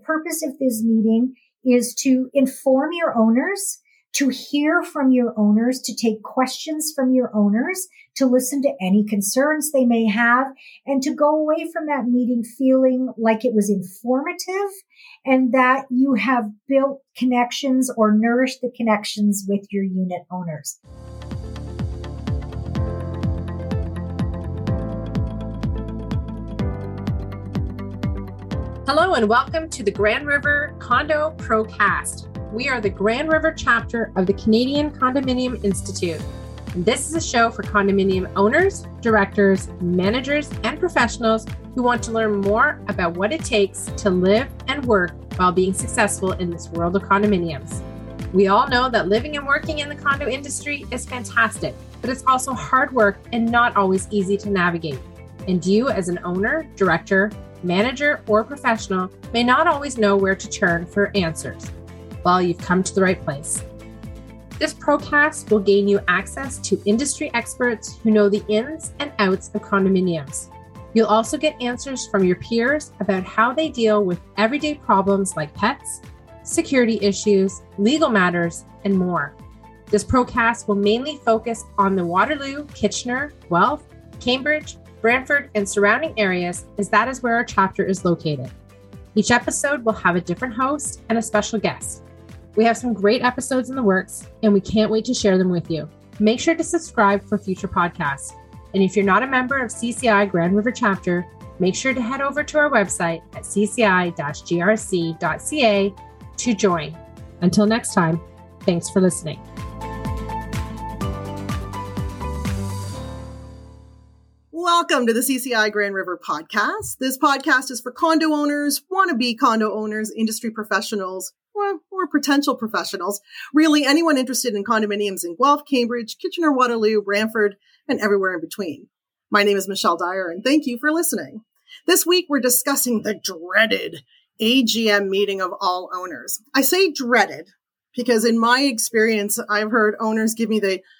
purpose of this meeting is to inform your owners, to hear from your owners, to take questions from your owners, to listen to any concerns they may have, and to go away from that meeting feeling like it was informative and that you have built connections or nourished the connections with your unit owners. Hello and welcome to the Grand River Condo Procast. We are the Grand River chapter of the Canadian Condominium Institute. And this is a show for condominium owners, directors, managers, and professionals who want to learn more about what it takes to live and work while being successful in this world of condominiums. We all know that living and working in the condo industry is fantastic, but it's also hard work and not always easy to navigate. And you as an owner, director, manager, or professional may not always know where to turn for answers. Well, you've come to the right place. This Procast will gain you access to industry experts who know the ins and outs of condominiums. You'll also get answers from your peers about how they deal with everyday problems like pets, security issues, legal matters, and more. This Procast will mainly focus on the Waterloo, Kitchener, Guelph, Cambridge, Brantford, and surrounding areas, as that is where our chapter is located. Each episode will have a different host and a special guest. We have some great episodes in the works, and we can't wait to share them with you. Make sure to subscribe for future podcasts. And if you're not a member of CCI Grand River Chapter, make sure to head over to our website at cci-grc.ca to join. Until next time, thanks for listening. Welcome to the CCI Grand River podcast. This podcast is for condo owners, wannabe condo owners, industry professionals, or potential professionals. Really, anyone interested in condominiums in Guelph, Cambridge, Kitchener, Waterloo, Brantford, and everywhere in between. My name is Michelle Dyer, and thank you for listening. This week, we're discussing the dreaded AGM meeting of all owners. I say dreaded because in my experience, I've heard owners give me the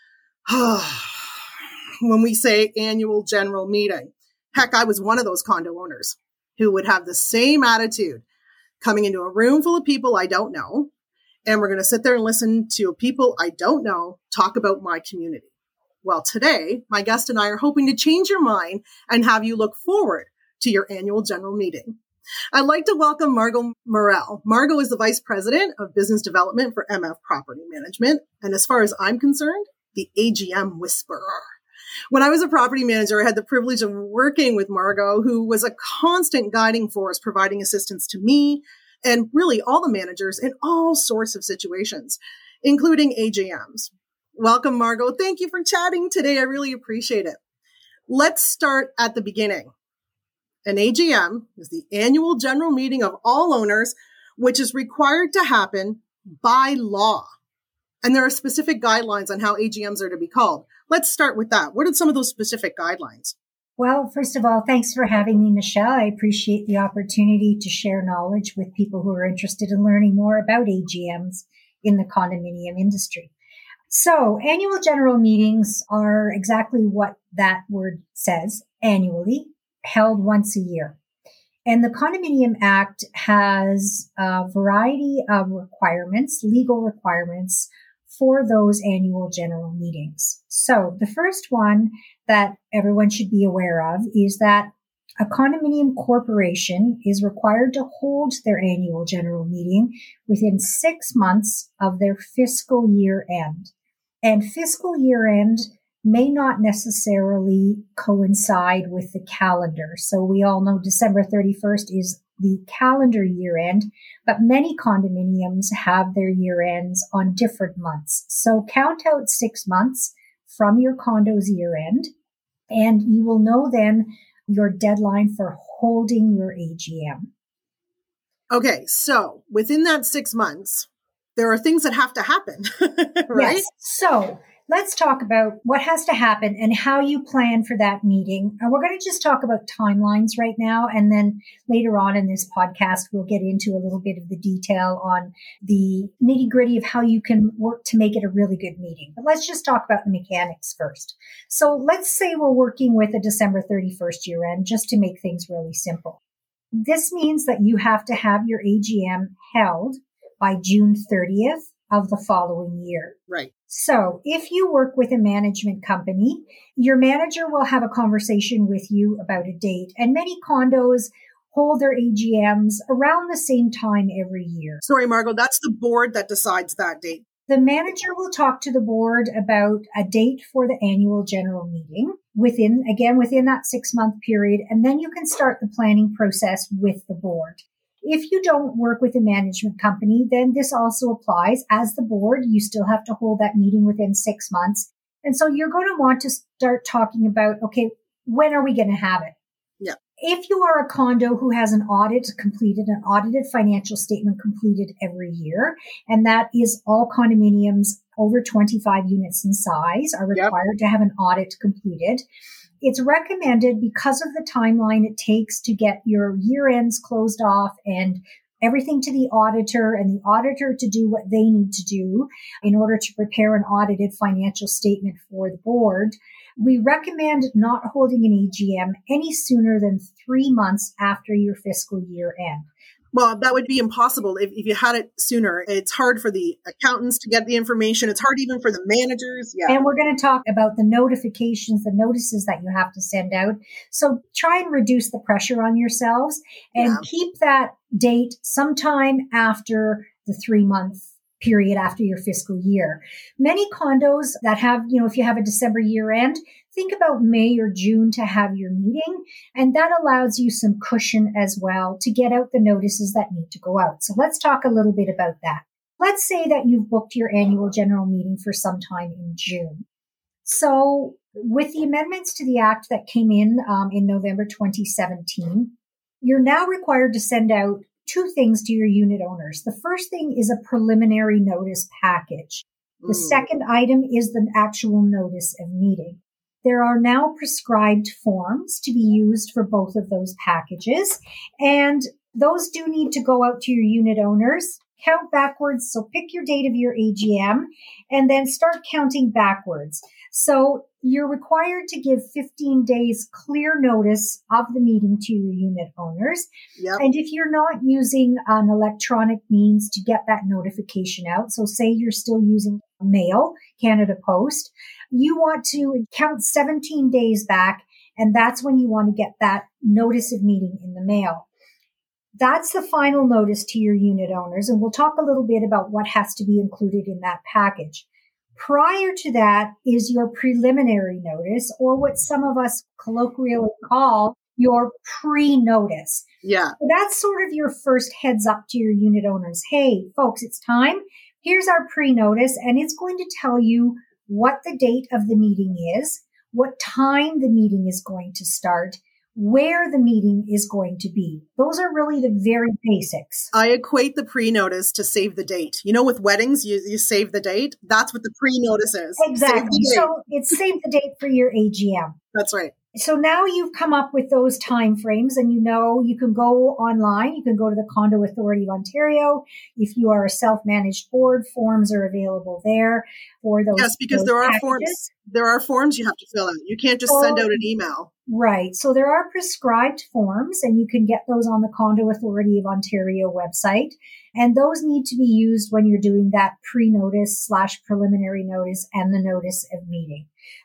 when we say annual general meeting. Heck, I was one of those condo owners who would have the same attitude coming into a room full of people I don't know. And we're going to sit there and listen to people I don't know talk about my community. Well, today, my guest and I are hoping to change your mind and have you look forward to your annual general meeting. I'd like to welcome Margot Morel. Margot is the Vice President of Business Development for MF Property Management. And as far as I'm concerned, the AGM whisperer. When I was a property manager, I had the privilege of working with Margot, who was a constant guiding force, providing assistance to me and really all the managers in all sorts of situations, including AGMs. Welcome, Margot. Thank you for chatting today. I really appreciate it. Let's start at the beginning. An AGM is the annual general meeting of all owners, which is required to happen by law. And there are specific guidelines on how AGMs are to be called. Let's start with that. What are some of those specific guidelines? Well, first of all, thanks for having me, Michelle. I appreciate the opportunity to share knowledge with people who are interested in learning more about AGMs in the condominium industry. So, annual general meetings are exactly what that word says, annually, held once a year. And the Condominium Act has a variety of requirements, legal requirements, for those annual general meetings. So the first one that everyone should be aware of is that a condominium corporation is required to hold their annual general meeting within 6 months of their fiscal year end. And fiscal year end may not necessarily coincide with the calendar. So we all know December 31st is the calendar year end, but many condominiums have their year ends on different months. So count out 6 months from your condo's year end, and you will know then your deadline for holding your AGM. Okay, so within that 6 months, there are things that have to happen, right? Yes. So let's talk about what has to happen and how you plan for that meeting. And we're going to just talk about timelines right now. And then later on in this podcast, we'll get into a little bit of the detail on the nitty gritty of how you can work to make it a really good meeting. But let's just talk about the mechanics first. So let's say we're working with a December 31st year end, just to make things really simple. This means that you have to have your AGM held by June 30th of the following year. Right. So if you work with a management company, your manager will have a conversation with you about a date. And many condos hold their AGMs around the same time every year. Sorry, Margot, that's the board that decides that date. The manager will talk to the board about a date for the annual general meeting within that 6-month period. And then you can start the planning process with the board. If you don't work with a management company, then this also applies. As the board, you still have to hold that meeting within 6 months. And so you're going to want to start talking about, okay, when are we going to have it? Yeah. If you are a condo who has an audited financial statement completed every year, and that is all condominiums over 25 units in size are required to have an audit completed. It's recommended because of the timeline it takes to get your year ends closed off and everything to the auditor and the auditor to do what they need to do in order to prepare an audited financial statement for the board. We recommend not holding an AGM any sooner than 3 months after your fiscal year end. Well, that would be impossible if you had it sooner. It's hard for the accountants to get the information. It's hard even for the managers. Yeah. And we're going to talk about the notifications, the notices that you have to send out. So try and reduce the pressure on yourselves and keep that date sometime after the 3-month period after your fiscal year. Many condos that have, if you have a December year end, think about May or June to have your meeting. And that allows you some cushion as well to get out the notices that need to go out. So let's talk a little bit about that. Let's say that you've booked your annual general meeting for some time in June. So with the amendments to the Act that came in November 2017, you're now required to send out 2 things to your unit owners. The first thing is a preliminary notice package. The second item is the actual notice of meeting. There are now prescribed forms to be used for both of those packages, and those do need to go out to your unit owners. Count backwards, so pick your date of your AGM and then start counting backwards. So you're required to give 15 days clear notice of the meeting to your unit owners. Yep. And if you're not using an electronic means to get that notification out, so say you're still using mail, Canada Post, you want to count 17 days back, and that's when you want to get that notice of meeting in the mail. That's the final notice to your unit owners, and we'll talk a little bit about what has to be included in that package. Prior to that is your preliminary notice, or what some of us colloquially call your pre-notice. Yeah. So that's sort of your first heads up to your unit owners. Hey, folks, it's time. Here's our pre-notice, and it's going to tell you what the date of the meeting is, what time the meeting is going to start, where the meeting is going to be. Those are really the very basics. I equate the pre-notice to save the date. With weddings, you save the date. That's what the pre-notice is. Exactly. So it's save the date for your AGM. That's right. So now you've come up with those time frames, and you can go online. You can go to the Condo Authority of Ontario. If you are a self-managed board, forms are available there for those. Yes, because there are forms. There are forms you have to fill out. You can't just send out an email. Right. So there are prescribed forms, and you can get those on the Condo Authority of Ontario website. And those need to be used when you're doing that pre-notice / preliminary notice and the notice of meeting.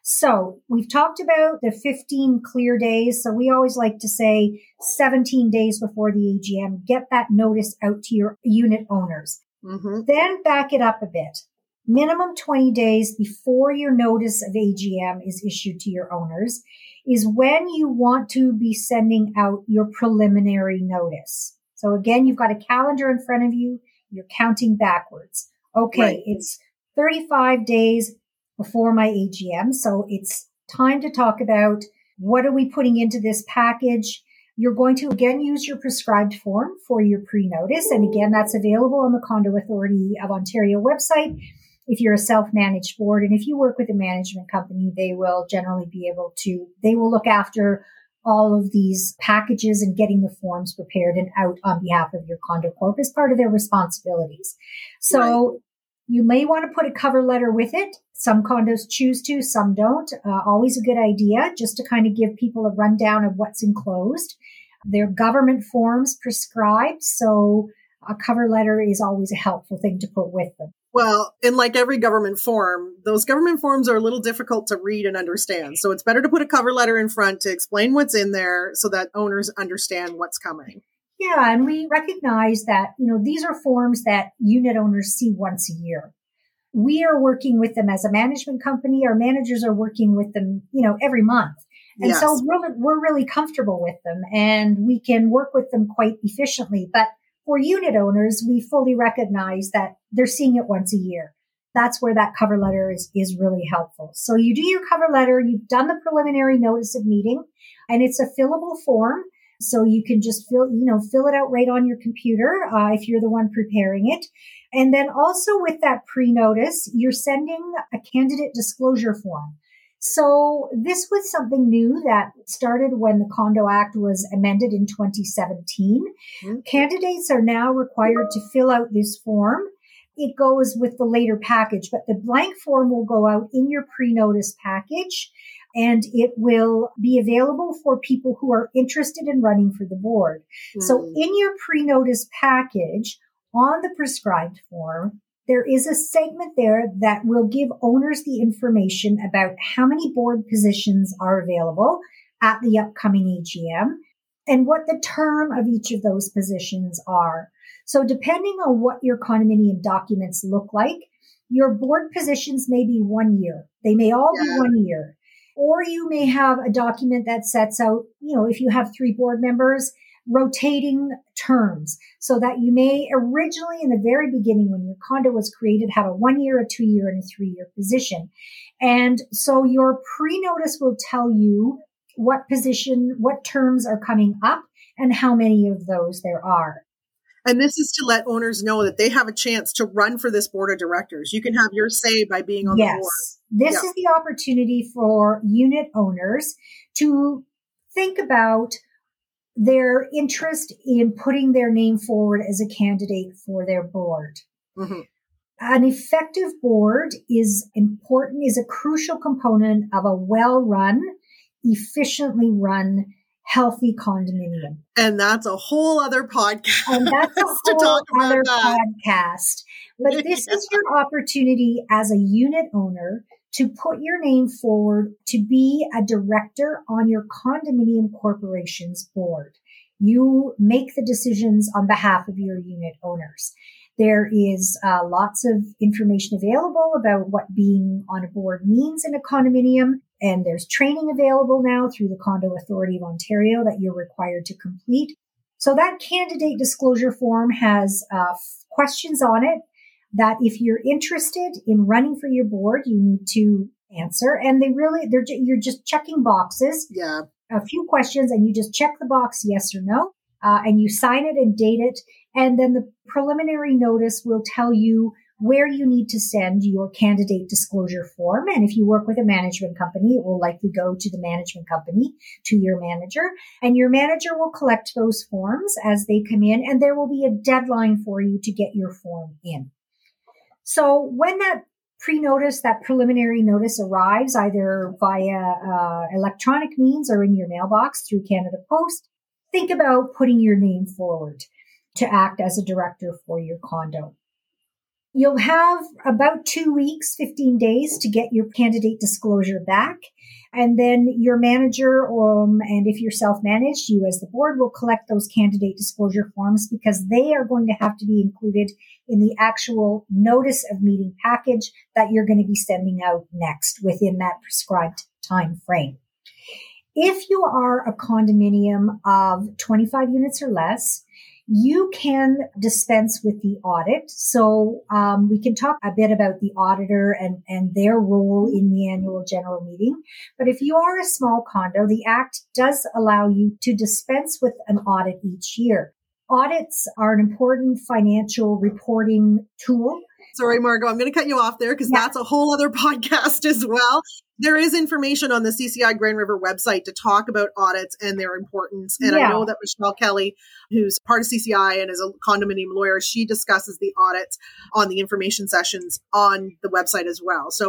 So we've talked about the 15 clear days. So we always like to say 17 days before the AGM, get that notice out to your unit owners. Mm-hmm. Then back it up a bit. Minimum 20 days before your notice of AGM is issued to your owners is when you want to be sending out your preliminary notice. So again, you've got a calendar in front of you. You're counting backwards. Okay, right. It's 35 days before my AGM. So it's time to talk about what are we putting into this package. You're going to, again, use your prescribed form for your pre-notice. And again, that's available on the Condo Authority of Ontario website if you're a self-managed board. And if you work with a management company, they will generally be able to, they will look after all of these packages and getting the forms prepared and out on behalf of your condo corp as part of their responsibilities. So you may want to put a cover letter with it. Some condos choose to, some don't. Always a good idea just to kind of give people a rundown of what's enclosed. Their government forms prescribed, so a cover letter is always a helpful thing to put with them. Well, and like every government form, those government forms are a little difficult to read and understand. So it's better to put a cover letter in front to explain what's in there so that owners understand what's coming. Yeah, and we recognize that, these are forms that unit owners see once a year. We are working with them as a management company. Our managers are working with them, every month. And Yes. so we're really comfortable with them and we can work with them quite efficiently. But for unit owners, we fully recognize that they're seeing it once a year. That's where that cover letter is really helpful. So you do your cover letter, you've done the preliminary notice of meeting, and it's a fillable form. So you can just fill it out right on your computer if you're the one preparing it. And then also with that pre-notice, you're sending a candidate disclosure form. So this was something new that started when the Condo Act was amended in 2017. Mm-hmm. Candidates are now required to fill out this form. It goes with the later package, but the blank form will go out in your pre-notice package, and it will be available for people who are interested in running for the board. Mm-hmm. So in your pre-notice package, on the prescribed form, there is a segment there that will give owners the information about how many board positions are available at the upcoming AGM and what the term of each of those positions are. So depending on what your condominium documents look like, your board positions may be 1 year. They may all be 1 year. Or you may have a document that sets out, if you have 3 board members, rotating terms, so that you may originally in the very beginning when your condo was created have a 1 year, a 2 year, and a 3 year position. And so your pre-notice will tell you what position, what terms are coming up and how many of those there are. And this is to let owners know that they have a chance to run for this board of directors. You can have your say by being on the board. This is the opportunity for unit owners to think about their interest in putting their name forward as a candidate for their board. Mm-hmm. An effective board is a crucial component of a well-run, efficiently run, healthy condominium. And that's a whole other podcast. And that's a whole other podcast. But this is your opportunity as a unit owner to put your name forward to be a director on your condominium corporation's board. You make the decisions on behalf of your unit owners. There is lots of information available about what being on a board means in a condominium. And there's training available now through the Condo Authority of Ontario that you're required to complete. So that candidate disclosure form has questions on it that if you're interested in running for your board, you need to answer. And you're just checking boxes. Yeah. A few questions and you just check the box yes or no. And you sign it and date it. And then the preliminary notice will tell you where you need to send your candidate disclosure form. And if you work with a management company, it will likely go to the management company, to your manager. And your manager will collect those forms as they come in. And there will be a deadline for you to get your form in. So when that pre-notice, that preliminary notice arrives either via electronic means or in your mailbox through Canada Post, think about putting your name forward to act as a director for your condo. You'll have about 2 weeks, 15 days to get your candidate disclosure back. And then your manager, and if you're self-managed, you as the board will collect those candidate disclosure forms because they are going to have to be included in the actual notice of meeting package that you're going to be sending out next within that prescribed time frame. If you are a condominium of 25 units or less, you can dispense with the audit. So we can talk a bit about the auditor and their role in the annual general meeting. But if you are a small condo, the Act does allow you to dispense with an audit each year. Audits are an important financial reporting tool. Sorry, Margot, I'm going to cut you off there because that's a whole other podcast as well. There is information on the CCI Grand River website to talk about audits and their importance. And I know that Michelle Kelly, who's part of CCI and is a condominium lawyer, she discusses the audits on the information sessions on the website as well. So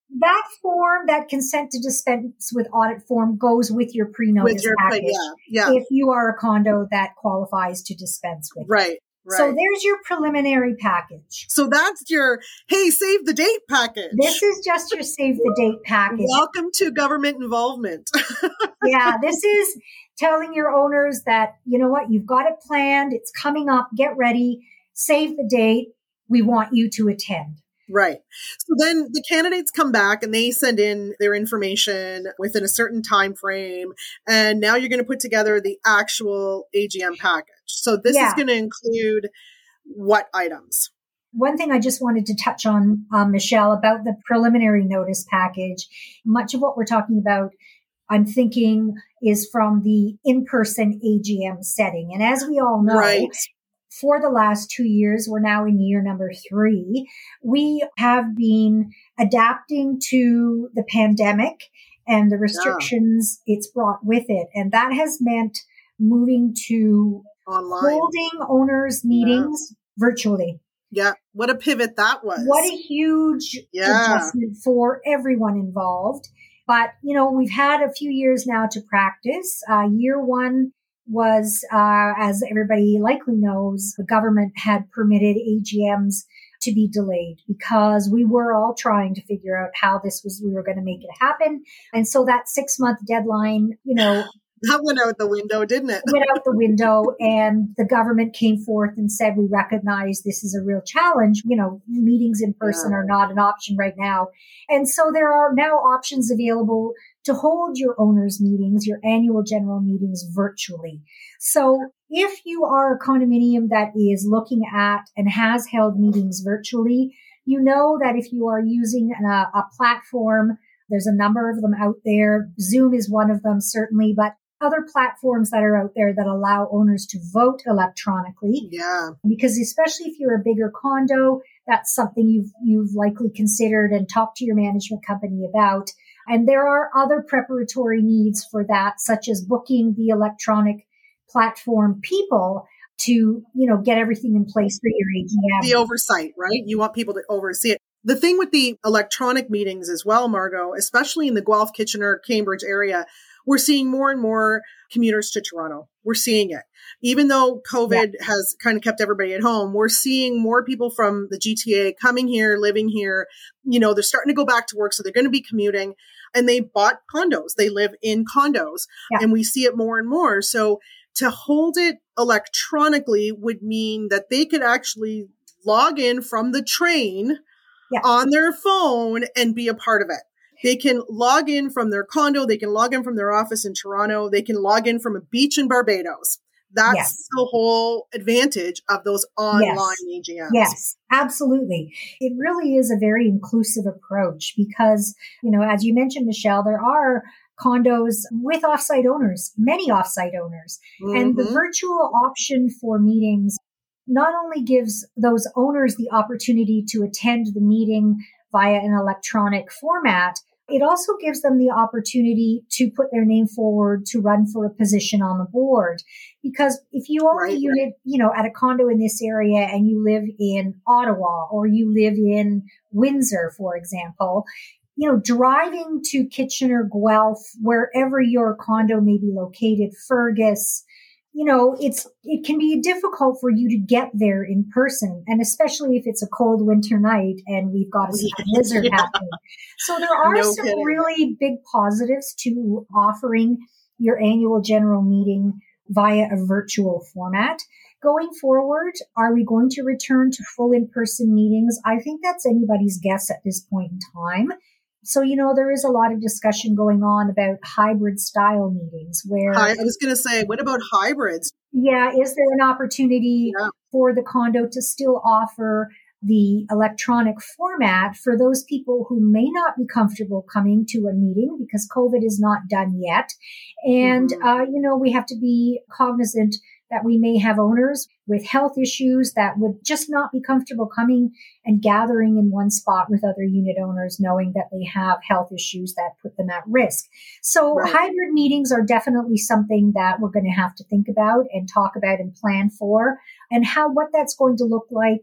that form, that consent to dispense with audit form, goes with your pre-notice package. If you are a condo that qualifies to dispense with. Right. So there's your preliminary package. So that's your, hey, save the date package. This is just your save the date package. Welcome to government involvement. Yeah, this is telling your owners that, you know what, you've got it planned. It's coming up. Get ready. Save the date. We want you to attend. Right. So then the candidates come back and they send in their information within a certain time frame. And now you're going to put together the actual AGM package. So this is going to include what items? One thing I just wanted to touch on, Michelle, about the preliminary notice package. Much of what we're talking about, I'm thinking, is from the in-person AGM setting. And as we all know, for the last 2 years, we're now in year number 3, we have been adapting to the pandemic and the restrictions it's brought with it. And that has meant moving to online, holding owners' meetings virtually. Yeah. What a pivot that was. What a huge adjustment for everyone involved. But, you know, we've had a few years now to practice. Year 1 was, as everybody likely knows, the government had permitted AGMs to be delayed because we were all trying to figure out how we were going to make it happen. And so that 6-month deadline, you know, that went out the window, didn't it? Went out the window, and the government came forth and said, we recognize this is a real challenge. You know, meetings in person are not an option right now. And so there are now options available to hold your owners' meetings, your annual general meetings virtually. So if you are a condominium that is looking at and has held meetings virtually, you know that if you are using a platform, there's a number of them out there. Zoom is one of them, certainly, but other platforms that are out there that allow owners to vote electronically. Yeah. Because especially if you're a bigger condo, that's something you've likely considered and talked to your management company about. And there are other preparatory needs for that, such as booking the electronic platform people to, you know, get everything in place for your AGM. The oversight, right? You want people to oversee it. The thing with the electronic meetings as well, Margot, especially in the Guelph, Kitchener, Cambridge area, we're seeing more and more commuters to Toronto. We're seeing it. Even though COVID has kind of kept everybody at home, we're seeing more people from the GTA coming here, living here. You know, they're starting to go back to work, so they're going to be commuting. And they bought condos. They live in condos. Yeah. And we see it more and more. So to hold it electronically would mean that they could actually log in from the train on their phone and be a part of it. They can log in from their condo. They can log in from their office in Toronto. They can log in from a beach in Barbados. That's the whole advantage of those online AGMs. Yes, absolutely. It really is a very inclusive approach because, you know, as you mentioned, Michelle, there are condos with offsite owners, many offsite owners. Mm-hmm. And the virtual option for meetings not only gives those owners the opportunity to attend the meeting via an electronic format, it also gives them the opportunity to put their name forward to run for a position on the board. Because if you own a unit, you know, at a condo in this area and you live in Ottawa or you live in Windsor, for example, you know, driving to Kitchener, Guelph, wherever your condo may be located, Fergus, you know, it can be difficult for you to get there in person, and especially if it's a cold winter night and we've got a blizzard happening. So there are really big positives to offering your annual general meeting via a virtual format. Going forward, are we going to return to full in-person meetings? I think that's anybody's guess at this point in time. So, you know, there is a lot of discussion going on about hybrid style meetings where... I was going to say, what about hybrids? Yeah, is there an opportunity for the condo to still offer the electronic format for those people who may not be comfortable coming to a meeting because COVID is not done yet? And, you know, we have to be cognizant that we may have owners with health issues that would just not be comfortable coming and gathering in one spot with other unit owners, knowing that they have health issues that put them at risk. So hybrid meetings are definitely something that we're going to have to think about and talk about and plan for, and what that's going to look like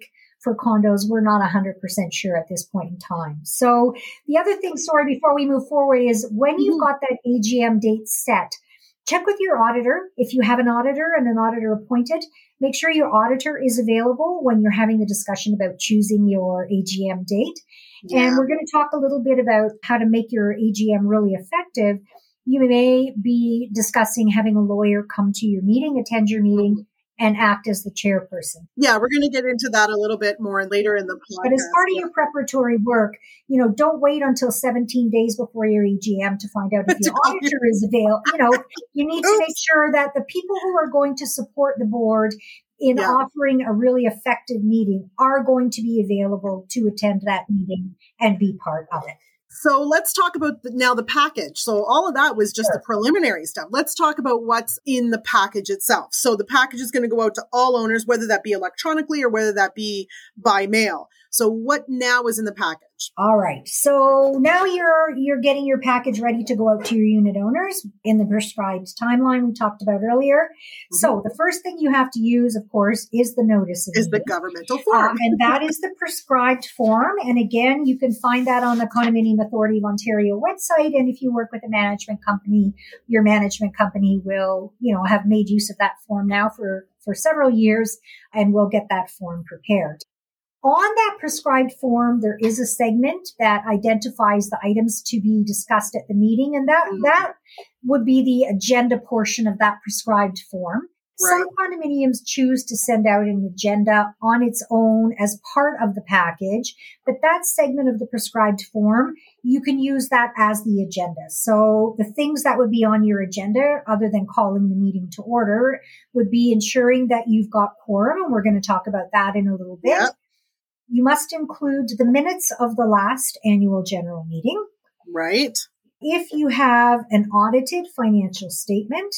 for condos, we're not 100% sure at this point in time. So the other thing, sorry, before we move forward, is when you've got that AGM date set, check with your auditor. If you have an auditor and an auditor appointed, make sure your auditor is available when you're having the discussion about choosing your AGM date. Yeah. And we're going to talk a little bit about how to make your AGM really effective. You may be discussing having a lawyer come to your meeting, attend your meeting, and act as the chairperson. Yeah, we're going to get into that a little bit more later in the podcast. But as part of your preparatory work, don't wait until 17 days before your AGM to find out if your auditor is available. You need to make sure that the people who are going to support the board in offering a really effective meeting are going to be available to attend that meeting and be part of it. So let's talk about now the package. So all of that was just the preliminary stuff. Let's talk about what's in the package itself. So the package is going to go out to all owners, whether that be electronically or whether that be by mail. So what now is in the package? All right. So now you're getting your package ready to go out to your unit owners in the prescribed timeline we talked about earlier. Mm-hmm. So the first thing you have to use, of course, is the notice of meeting. The governmental form. And that is the prescribed form. And again, you can find that on the Condominium Authority of Ontario website. And if you work with a management company, your management company will, have made use of that form now for several years and will get that form prepared. On that prescribed form, there is a segment that identifies the items to be discussed at the meeting, and that would be the agenda portion of that prescribed form. Right. Some condominiums choose to send out an agenda on its own as part of the package, but that segment of the prescribed form, you can use that as the agenda. So the things that would be on your agenda, other than calling the meeting to order, would be ensuring that you've got quorum, and we're going to talk about that in a little bit. Yep. You must include the minutes of the last annual general meeting. Right. If you have an audited financial statement,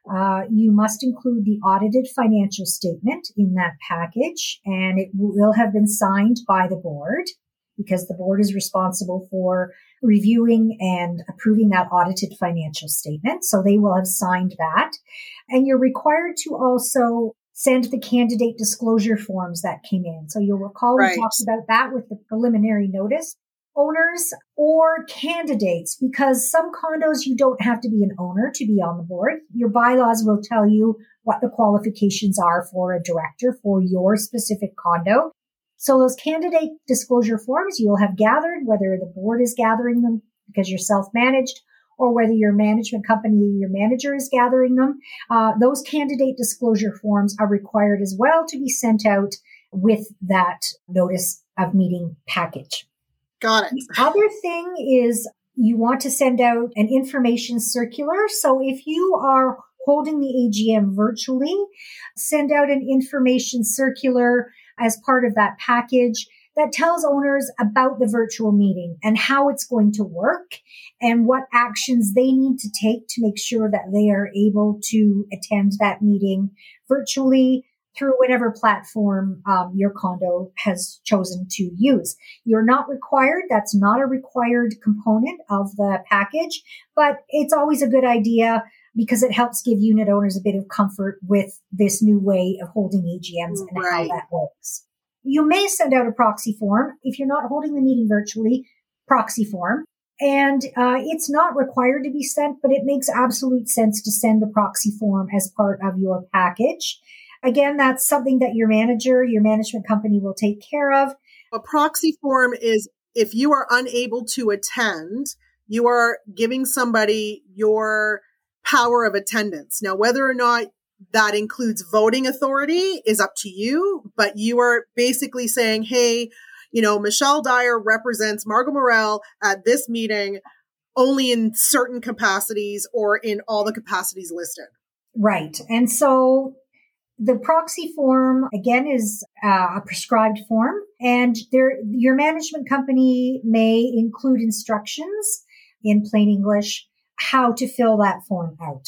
you must include the audited financial statement in that package, and it will have been signed by the board because the board is responsible for reviewing and approving that audited financial statement. So they will have signed that. And you're required to also send the candidate disclosure forms that came in. So you'll recall we talked about that with the preliminary notice. Owners or candidates, because some condos you don't have to be an owner to be on the board. Your bylaws will tell you what the qualifications are for a director for your specific condo. So those candidate disclosure forms you will have gathered, whether the board is gathering them because you're self-managed, or whether your management company, your manager is gathering them. Those candidate disclosure forms are required as well to be sent out with that notice of meeting package. Got it. The other thing is you want to send out an information circular. So if you are holding the AGM virtually, send out an information circular as part of that package that tells owners about the virtual meeting and how it's going to work and what actions they need to take to make sure that they are able to attend that meeting virtually through whatever platform your condo has chosen to use. You're not required. That's not a required component of the package, but it's always a good idea because it helps give unit owners a bit of comfort with this new way of holding AGMs and how that works. You may send out a proxy form if you're not holding the meeting virtually, proxy form. And it's not required to be sent, but it makes absolute sense to send the proxy form as part of your package. Again, that's something that your manager, your management company will take care of. A proxy form is if you are unable to attend, you are giving somebody your power of attendance. Now, whether or not that includes voting authority is up to you, but you are basically saying, hey, Michelle Dyer represents Margot Morell at this meeting only in certain capacities or in all the capacities listed. Right. And so the proxy form, again, is a prescribed form, and your management company may include instructions in plain English how to fill that form out,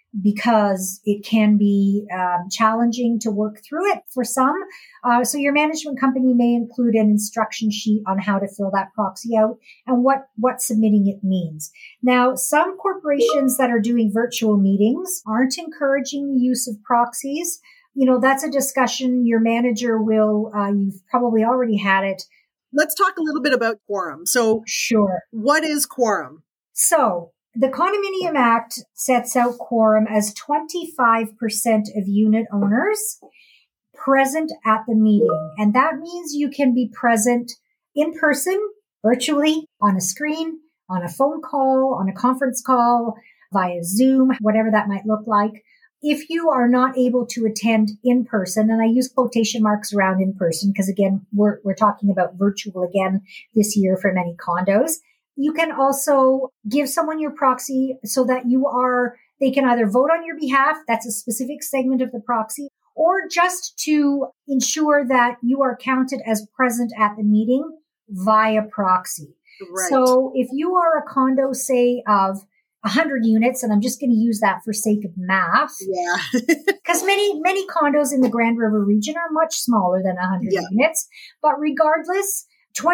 because it can be challenging to work through it for some. So your management company may include an instruction sheet on how to fill that proxy out and what submitting it means. Now, some corporations that are doing virtual meetings aren't encouraging the use of proxies, that's a discussion your manager will, you've probably already had it. Let's talk a little bit about quorum. So sure. What is quorum? So the Condominium Act sets out quorum as 25% of unit owners present at the meeting. And that means you can be present in person, virtually, on a screen, on a phone call, on a conference call, via Zoom, whatever that might look like. If you are not able to attend in person, and I use quotation marks around in person because again, we're talking about virtual again this year for many condos. You can also give someone your proxy so that they can either vote on your behalf, that's a specific segment of the proxy, or just to ensure that you are counted as present at the meeting via proxy. Right. So if you are a condo, say, of 100 units, and I'm just going to use that for sake of math. Yeah. Because many condos in the Grand River region are much smaller than 100 units. But regardless,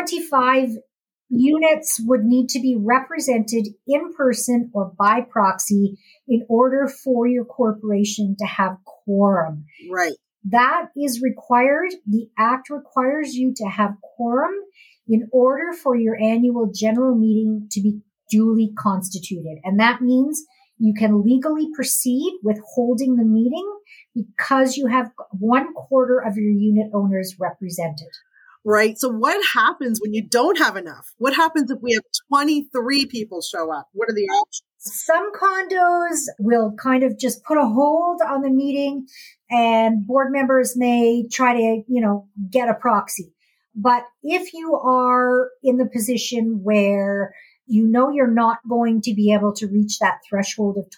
25 units would need to be represented in person or by proxy in order for your corporation to have quorum. Right. That is required. The Act requires you to have quorum in order for your annual general meeting to be duly constituted. And that means you can legally proceed with holding the meeting because you have 1/4 of your unit owners represented. Right. So what happens when you don't have enough? What happens if we have 23 people show up? What are the options? Some condos will kind of just put a hold on the meeting and board members may try to, get a proxy. But if you are in the position where you're not going to be able to reach that threshold of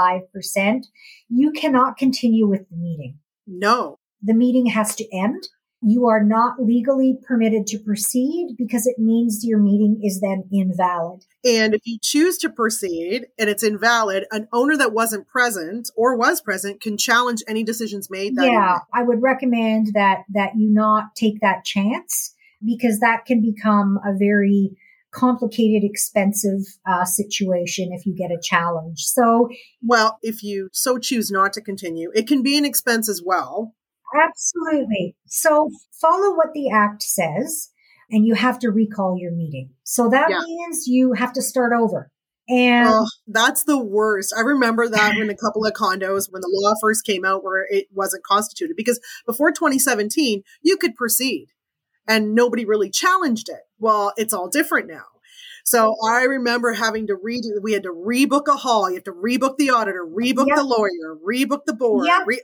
25%, you cannot continue with the meeting. No. The meeting has to end. You are not legally permitted to proceed because it means your meeting is then invalid. And if you choose to proceed and it's invalid, an owner that wasn't present or was present can challenge any decisions made. I would recommend that you not take that chance because that can become a very complicated, expensive situation if you get a challenge. So, well, if you so choose not to continue, it can be an expense as well. Absolutely. So follow what the Act says and you have to recall your meeting. So that means you have to start over. And that's the worst. I remember that in a couple of condos when the law first came out where it wasn't constituted, because before 2017, you could proceed and nobody really challenged it. Well, it's all different now. So I remember having to we had to rebook a hall. You have to rebook the auditor, rebook the lawyer, rebook the board.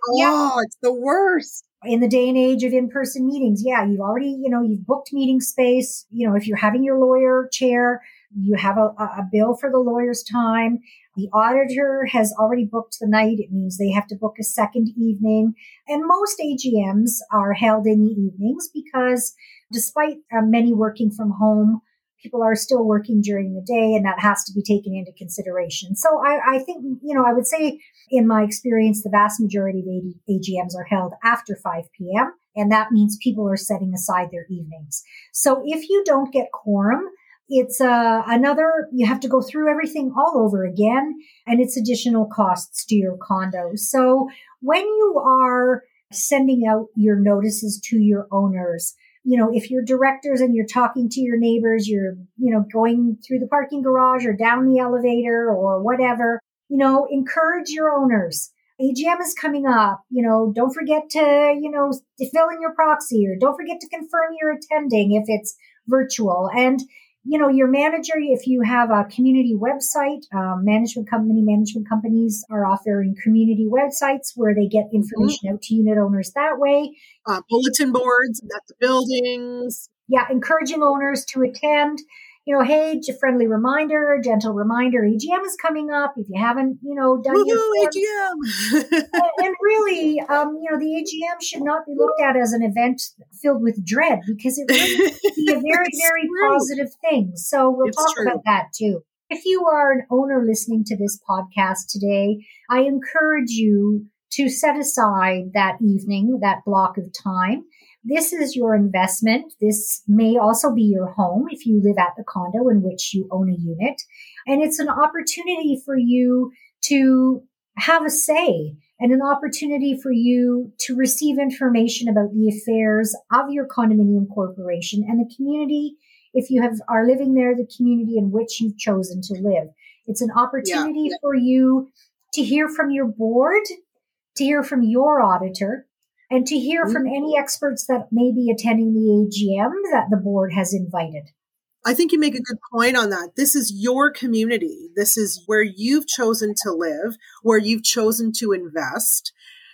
It's the worst. In the day and age of in-person meetings, you've already, you've booked meeting space. If you're having your lawyer chair, you have a bill for the lawyer's time. The auditor has already booked the night. It means they have to book a second evening. And most AGMs are held in the evenings because despite many working from home, people are still working during the day, and that has to be taken into consideration. So I think, I would say in my experience, the vast majority of AGMs are held after 5 p.m., and that means people are setting aside their evenings. So if you don't get quorum, it's you have to go through everything all over again, and it's additional costs to your condo. So when you are sending out your notices to your owners, if you're directors and you're talking to your neighbors, you're, going through the parking garage or down the elevator or whatever, encourage your owners. AGM is coming up, don't forget to, to fill in your proxy, or don't forget to confirm you're attending if it's virtual. And, your manager, if you have a community website, management companies are offering community websites where they get information out to unit owners that way. Bulletin boards at the buildings. Yeah, encouraging owners to attend. Hey, friendly reminder, gentle reminder, AGM is coming up. If you haven't, done your AGM. And really, the AGM should not be looked at as an event filled with dread because it really can be a very, very positive thing. So we'll talk about that too. If you are an owner listening to this podcast today, I encourage you to set aside that evening, that block of time. This is your investment. This may also be your home if you live at the condo in which you own a unit. And it's an opportunity for you to have a say and an opportunity for you to receive information about the affairs of your condominium corporation and the community, if you are living there, the community in which you've chosen to live. It's an opportunity for you to hear from your board, to hear from your auditor, and to hear from any experts that may be attending the AGM that the board has invited. I think you make a good point on that. This is your community. This is where you've chosen to live, where you've chosen to invest.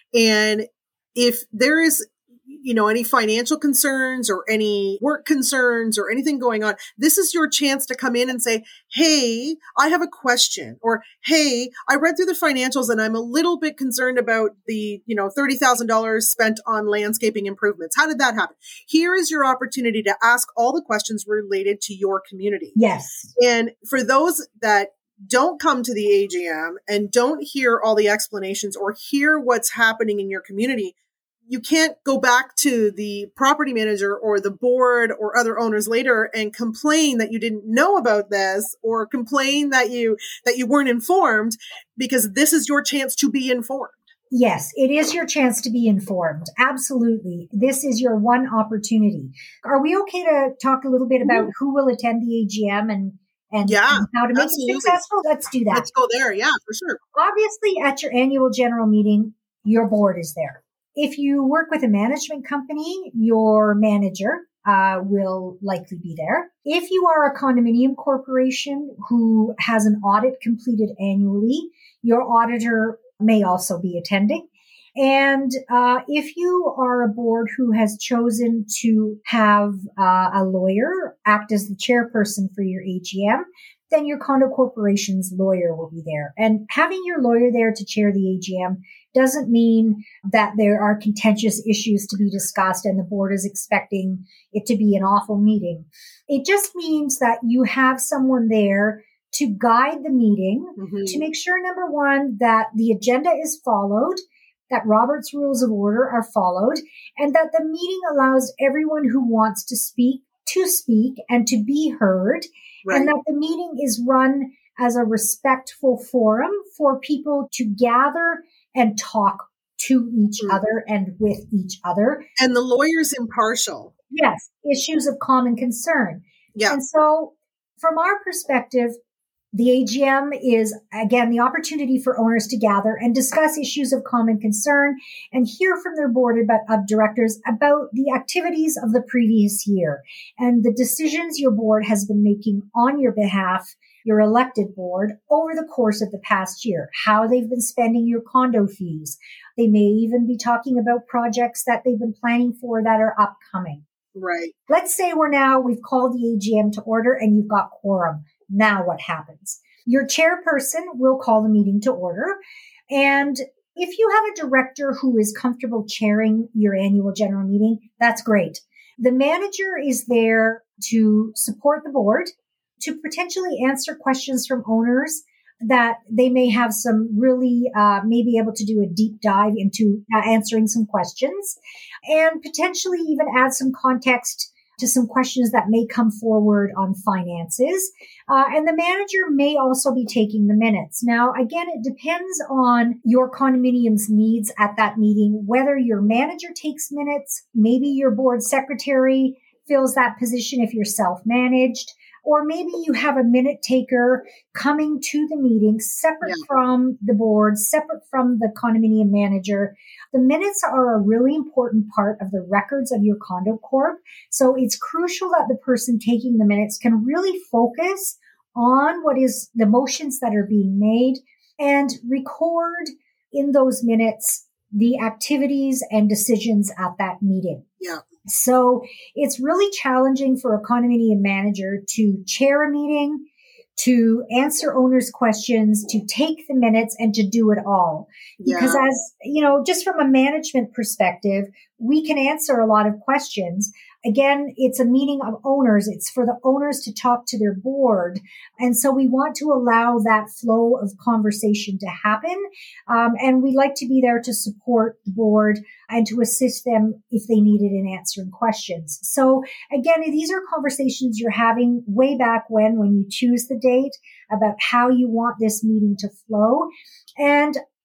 And if there is, any financial concerns or any work concerns or anything going on, this is your chance to come in and say, hey, I have a question, or hey, I read through the financials and I'm a little bit concerned about the, $30,000 spent on landscaping improvements. How did that happen? Here is your opportunity to ask all the questions related to your community. Yes. And for those that don't come to the AGM and don't hear all the explanations or hear what's happening in your community, you can't go back to the property manager or the board or other owners later and complain that you didn't know about this, or complain that you weren't informed, because this is your chance to be informed. Yes, it is your chance to be informed. Absolutely. This is your one opportunity. Are we okay to talk a little bit about who will attend the AGM and how to make it successful? Let's do that. Let's go there. Yeah, for sure. Obviously, at your annual general meeting, your board is there. If you work with a management company, your manager will likely be there. If you are a condominium corporation who has an audit completed annually, your auditor may also be attending. And if you are a board who has chosen to have a lawyer act as the chairperson for your AGM, then your condo corporation's lawyer will be there. And having your lawyer there to chair the AGM doesn't mean that there are contentious issues to be discussed and the board is expecting it to be an awful meeting. It just means that you have someone there to guide the meeting, to make sure, number one, that the agenda is followed, that Robert's Rules of Order are followed, and that the meeting allows everyone who wants to speak and to be heard, and that the meeting is run as a respectful forum for people to gather and talk to each other and with each other. And the lawyer's impartial. Yes, issues of common concern. Yeah. And so from our perspective, the AGM is, again, the opportunity for owners to gather and discuss issues of common concern and hear from their board of directors about the activities of the previous year and the decisions your board has been making on your behalf, your elected board, over the course of the past year, how they've been spending your condo fees. They may even be talking about projects that they've been planning for that are upcoming. Right. Let's say we've called the AGM to order and you've got quorum. Now what happens? Your chairperson will call the meeting to order. And if you have a director who is comfortable chairing your annual general meeting, that's great. The manager is there to support the board, to potentially answer questions from owners that they may have some really, may be able to do a deep dive into answering some questions, and potentially even add some context to some questions that may come forward on finances. And the manager may also be taking the minutes. Now, again, it depends on your condominium's needs at that meeting, whether your manager takes minutes, maybe your board secretary fills that position if you're self-managed, or maybe you have a minute taker coming to the meeting separate from the board, separate from the condominium manager. The minutes are a really important part of the records of your condo corp. So it's crucial that the person taking the minutes can really focus on what is the motions that are being made and record in those minutes the activities and decisions at that meeting. Yeah. So it's really challenging for a condominium manager to chair a meeting, to answer owners' questions, to take the minutes, and to do it all. Because as, just from a management perspective, we can answer a lot of questions. Again, it's a meeting of owners. It's for the owners to talk to their board. And so we want to allow that flow of conversation to happen. And we like to be there to support the board and to assist them if they need it in answering questions. So again, these are conversations you're having way back when you choose the date about how you want this meeting to flow. And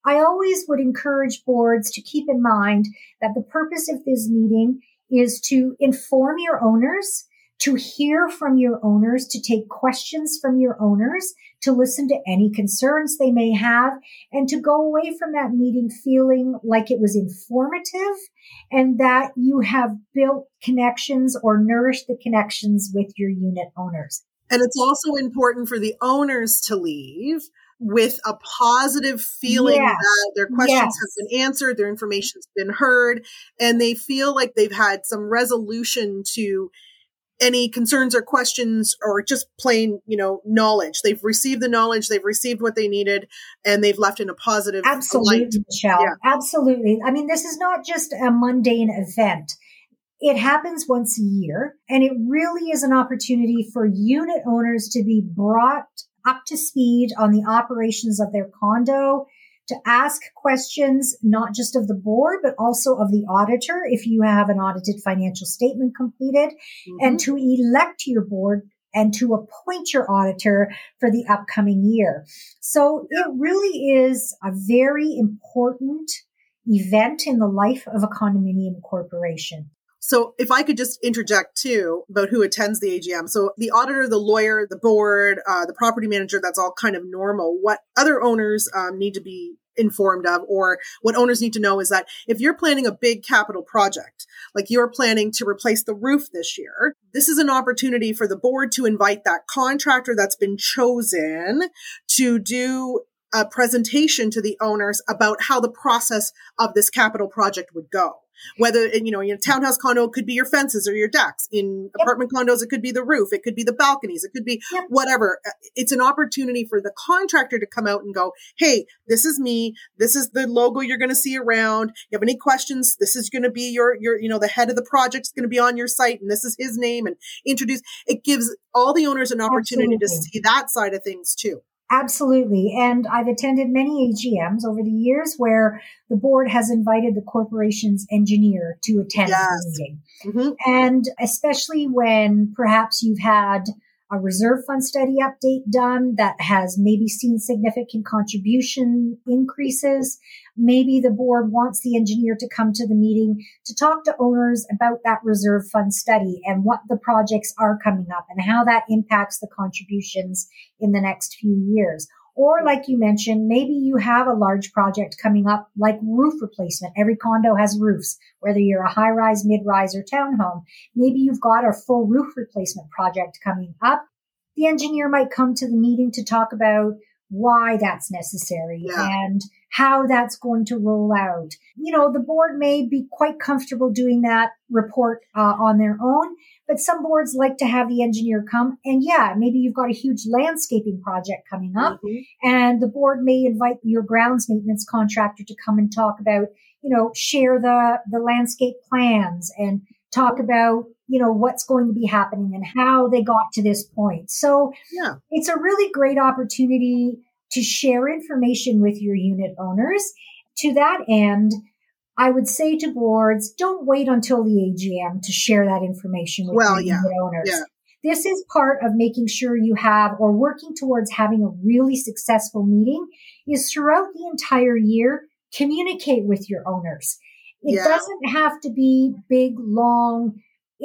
I always would encourage boards to keep in mind that the purpose of this meeting is to inform your owners, to hear from your owners, to take questions from your owners, to listen to any concerns they may have, and to go away from that meeting feeling like it was informative and that you have built connections or nourished the connections with your unit owners. And it's also important for the owners to leave with a positive feeling that their questions have been answered, their information's been heard, and they feel like they've had some resolution to any concerns or questions or just plain, knowledge. They've received the knowledge, they've received what they needed, and they've left in a positive Absolutely, light. Michelle. Yeah. Absolutely. I mean, this is not just a mundane event. It happens once a year, and it really is an opportunity for unit owners to be brought up to speed on the operations of their condo, to ask questions, not just of the board, but also of the auditor, if you have an audited financial statement completed, and to elect your board and to appoint your auditor for the upcoming year. So it really is a very important event in the life of a condominium corporation. So if I could just interject too about who attends the AGM. So the auditor, the lawyer, the board, the property manager, that's all kind of normal. What other owners need to be informed of, or what owners need to know, is that if you're planning a big capital project, like you're planning to replace the roof this year, this is an opportunity for the board to invite that contractor that's been chosen to do a presentation to the owners about how the process of this capital project would go. Whether, in a townhouse condo, it could be your fences or your decks. In apartment condos, it could be the roof. It could be the balconies. It could be whatever. It's an opportunity for the contractor to come out and go, hey, this is me. This is the logo you're going to see around. You have any questions? This is going to be your, the head of the project is going to be on your site, and this is his name, and introduce. It gives all the owners an opportunity to see that side of things too. Absolutely. And I've attended many AGMs over the years where the board has invited the corporation's engineer to attend the meeting. And especially when perhaps you've had a reserve fund study update done that has maybe seen significant contribution increases. Maybe the board wants the engineer to come to the meeting to talk to owners about that reserve fund study and what the projects are coming up and how that impacts the contributions in the next few years. Or like you mentioned, maybe you have a large project coming up like roof replacement. Every condo has roofs, whether you're a high-rise, mid-rise, or townhome. Maybe you've got a full roof replacement project coming up. The engineer might come to the meeting to talk about why that's necessary and how that's going to roll out. The board may be quite comfortable doing that report on their own, but some boards like to have the engineer come. And maybe you've got a huge landscaping project coming up and the board may invite your grounds maintenance contractor to come and talk about, share the landscape plans and talk about, what's going to be happening and how they got to this point. So it's a really great opportunity to share information with your unit owners. To that end, I would say to boards, don't wait until the AGM to share that information with your unit owners. This is part of making sure you have, or working towards having a really successful meeting, is throughout the entire year, communicate with your owners. It doesn't have to be big, long,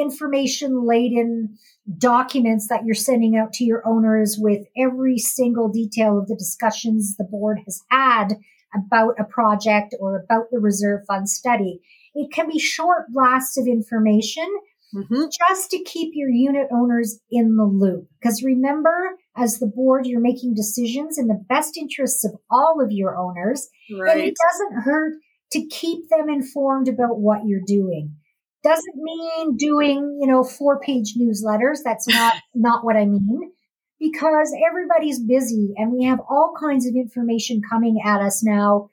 information-laden documents that you're sending out to your owners with every single detail of the discussions the board has had about a project or about the reserve fund study. It can be short blasts of information just to keep your unit owners in the loop. Because remember, as the board, you're making decisions in the best interests of all of your owners. And it doesn't hurt to keep them informed about what you're doing. Doesn't mean doing, 4-page newsletters. That's not what I mean, because everybody's busy and we have all kinds of information coming at us now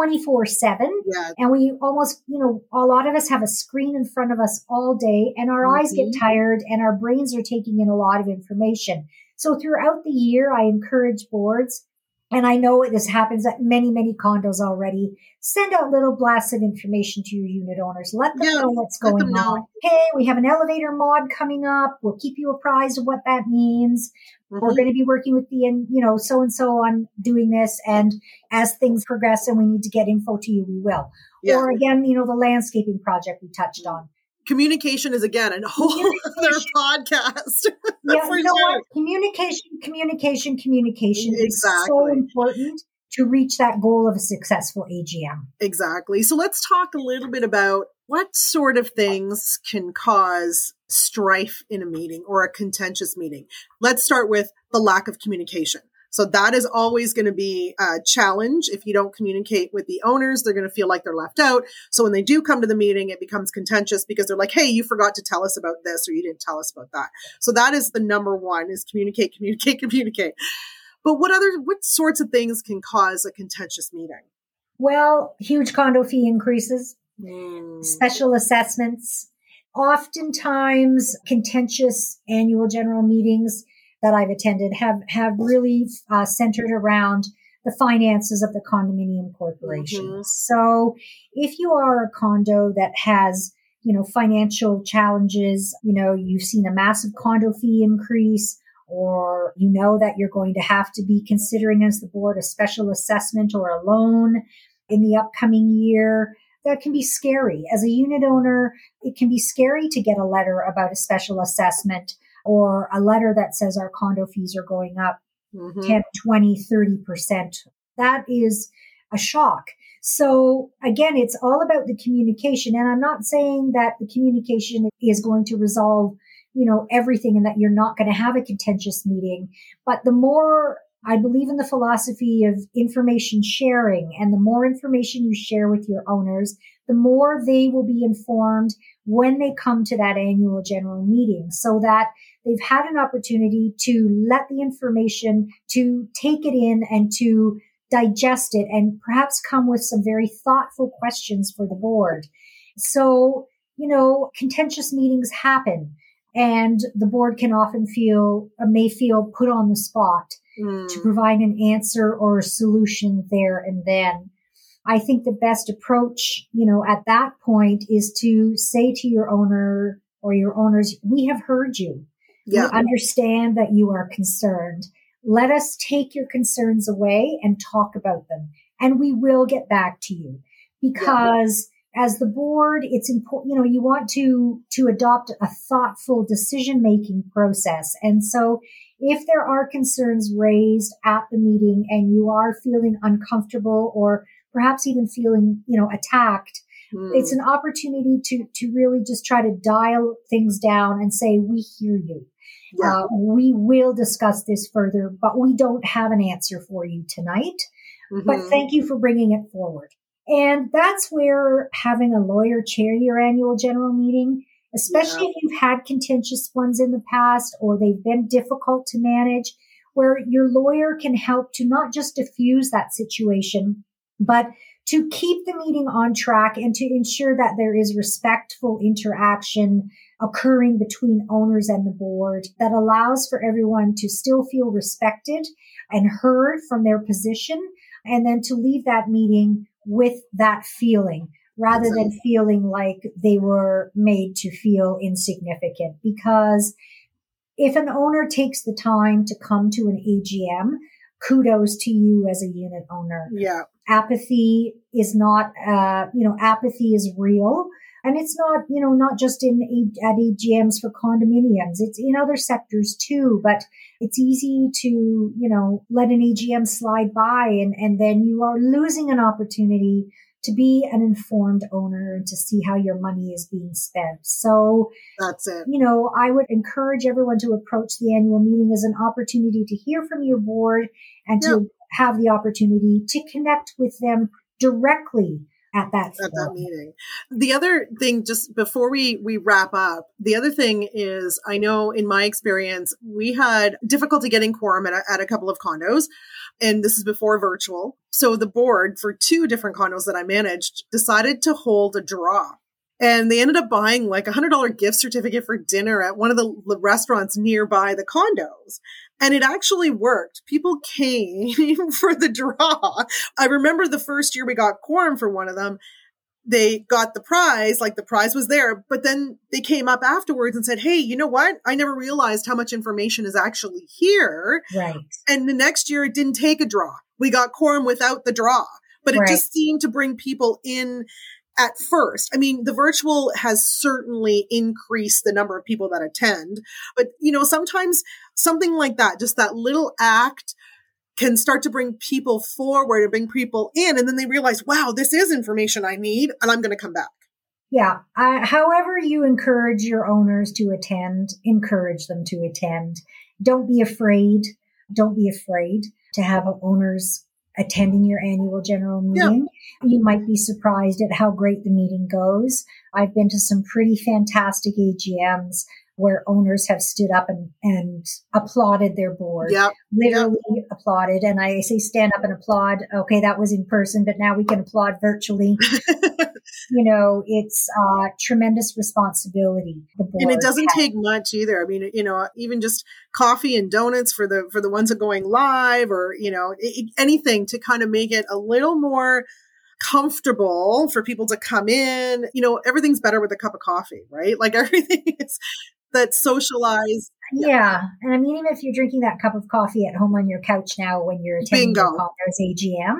24/7. And we almost, a lot of us have a screen in front of us all day and our eyes get tired and our brains are taking in a lot of information. So throughout the year, I encourage boards and I know this happens at many, many condos already, send out little blasts of information to your unit owners. Let them know what's going on. Hey, we have an elevator mod coming up. We'll keep you apprised of what that means. We're going to be working with the, so-and-so on doing this. And as things progress and we need to get info to you, we will. Yeah. Or again, the landscaping project we touched on. Communication is, again, a whole other podcast. Yeah, what? Communication is so important to reach that goal of a successful AGM. Exactly. So let's talk a little bit about what sort of things can cause strife in a meeting or a contentious meeting. Let's start with the lack of communication. So that is always going to be a challenge. If you don't communicate with the owners, they're going to feel like they're left out. So when they do come to the meeting, it becomes contentious because they're like, hey, you forgot to tell us about this, or you didn't tell us about that. So that is the number one, is communicate. But what sorts of things can cause a contentious meeting? Well, huge condo fee increases, special assessments, oftentimes contentious annual general meetings that I've attended have really centered around the finances of the condominium corporation. So if you are a condo that has, financial challenges, you've seen a massive condo fee increase, or that you're going to have to be considering as the board a special assessment or a loan in the upcoming year, that can be scary. As a unit owner, it can be scary to get a letter about a special assessment, or a letter that says our condo fees are going up 10, 20, 30%. That is a shock. So again, it's all about the communication. And I'm not saying that the communication is going to resolve, everything and that you're not going to have a contentious meeting. But the more, I believe in the philosophy of information sharing, and the more information you share with your owners, the more they will be informed when they come to that annual general meeting, so that they've had an opportunity to let the information, to take it in and to digest it, and perhaps come with some very thoughtful questions for the board. So, contentious meetings happen, and the board can often may feel put on the spot to provide an answer or a solution there and then. I think the best approach, at that point, is to say to your owner or your owners, we have heard you. Yeah. We understand that you are concerned. Let us take your concerns away and talk about them. And we will get back to you, because as the board, it's important, you want to adopt a thoughtful decision-making process. And so if there are concerns raised at the meeting and you are feeling uncomfortable, or perhaps even feeling, attacked, it's an opportunity to really just try to dial things down and say, we hear you. Yeah. We will discuss this further, but we don't have an answer for you tonight. But thank you for bringing it forward. And that's where having a lawyer chair your annual general meeting, especially if you've had contentious ones in the past or they've been difficult to manage, where your lawyer can help to not just diffuse that situation, but to keep the meeting on track and to ensure that there is respectful interaction occurring between owners and the board that allows for everyone to still feel respected and heard from their position, and then to leave that meeting with that feeling rather than feeling like they were made to feel insignificant. Because if an owner takes the time to come to an AGM, kudos to you as a unit owner. Yeah. Apathy is not, apathy is real. And it's not, not just at AGMs for condominiums. It's in other sectors too, but it's easy to, let an AGM slide by and then you are losing an opportunity to be an informed owner and to see how your money is being spent. So that's it. I would encourage everyone to approach the annual meeting as an opportunity to hear from your board and to have the opportunity to connect with them directly at that meeting. The other thing, just before we wrap up, the other thing is, I know in my experience, we had difficulty getting quorum at a couple of condos, and this is before virtual. So the board for 2 different condos that I managed decided to hold a draw. And they ended up buying like $100 gift certificate for dinner at one of the restaurants nearby the condos. And it actually worked. People came for the draw. I remember the first year we got quorum for one of them. They got the prize, like the prize was there, but then they came up afterwards and said, hey, you know what? I never realized how much information is actually here. Right. And the next year it didn't take a draw. We got quorum without the draw, but it just seemed to bring people in at first. I mean, the virtual has certainly increased the number of people that attend, but sometimes something like that, just that little act can start to bring people forward and bring people in. And then they realize, wow, this is information I need, and I'm going to come back. Yeah. However you encourage your owners to attend, encourage them to attend. Don't be afraid. Don't be afraid to have owners attending your annual general meeting. Yeah. You might be surprised at how great the meeting goes. I've been to some pretty fantastic AGMs where owners have stood up and applauded their board, literally applauded. And I say stand up and applaud. Okay, that was in person, but now we can applaud virtually. It's tremendous responsibility. And it doesn't take much either. I mean, even just coffee and donuts for the ones that are going live, or, anything to kind of make it a little more comfortable for people to come in. Everything's better with a cup of coffee, right? Like everything is that's socialized. Yeah. And I mean, even if you're drinking that cup of coffee at home on your couch now when you're attending the condo's AGM,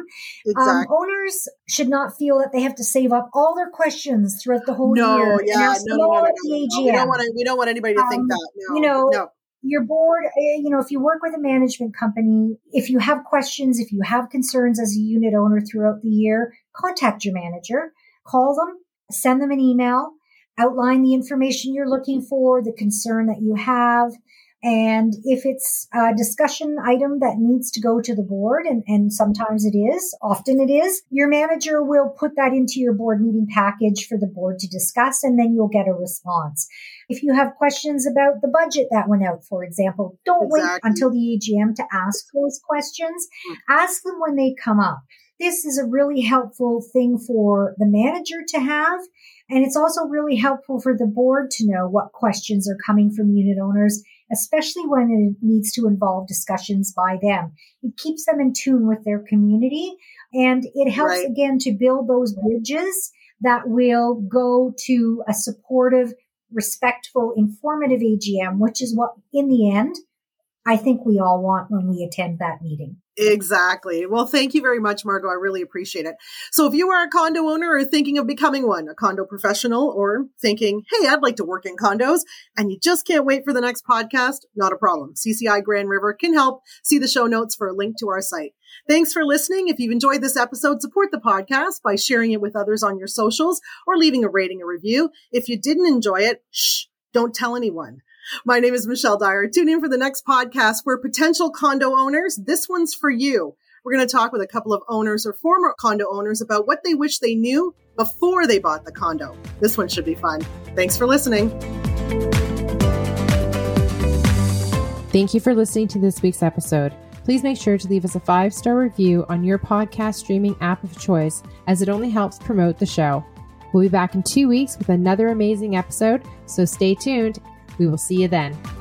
owners should not feel that they have to save up all their questions throughout the whole year. No. We don't want anybody to think that. No. Your board, if you work with a management company, if you have questions, if you have concerns as a unit owner throughout the year, contact your manager, call them, send them an email, outline the information you're looking for, the concern that you have. And if it's a discussion item that needs to go to the board, and sometimes it is, often it is, your manager will put that into your board meeting package for the board to discuss, and then you'll get a response. If you have questions about the budget that went out, for example, don't wait until the AGM to ask those questions. Ask them when they come up. This is a really helpful thing for the manager to have. And it's also really helpful for the board to know what questions are coming from unit owners, especially when it needs to involve discussions by them. It keeps them in tune with their community, and it helps, again, to build those bridges that will go to a supportive, respectful, informative AGM, which is what, in the end, I think we all want when we attend that meeting. Exactly. Well, thank you very much, Margot. I really appreciate it. So if you are a condo owner or thinking of becoming one, a condo professional, or thinking, hey, I'd like to work in condos, and you just can't wait for the next podcast, not a problem. CCI Grand River can help. See the show notes for a link to our site. Thanks for listening. If you've enjoyed this episode, support the podcast by sharing it with others on your socials or leaving a rating or review. If you didn't enjoy it, don't tell anyone. My name is Michelle Dyer. Tune in for the next podcast where potential condo owners, this one's for you. We're going to talk with a couple of owners or former condo owners about what they wish they knew before they bought the condo. This one should be fun. Thanks for listening. Thank you for listening to this week's episode. Please make sure to leave us a 5-star review on your podcast streaming app of choice, as it only helps promote the show. We'll be back in 2 weeks with another amazing episode, so stay tuned. We will see you then.